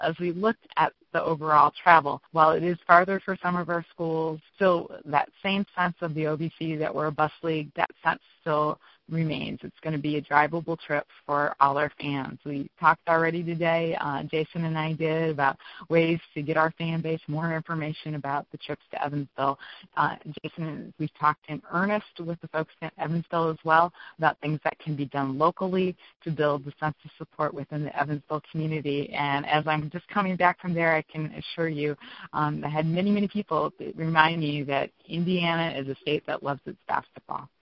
as we looked at the overall travel, while it is farther for some of our schools, still that same sense of the OVC that we're a bus league, that sense still remains. It's going to be a drivable trip for all our fans. We talked already today, Jason and I did, about ways to get our fan base more information about the trips to Evansville. Jason, we've talked in earnest with the folks in Evansville as well about things that can be done locally to build the sense of support within the Evansville community. And as I'm just coming back from there, I can assure you, I had many, many people remind me that Indiana is a state that loves its basketball.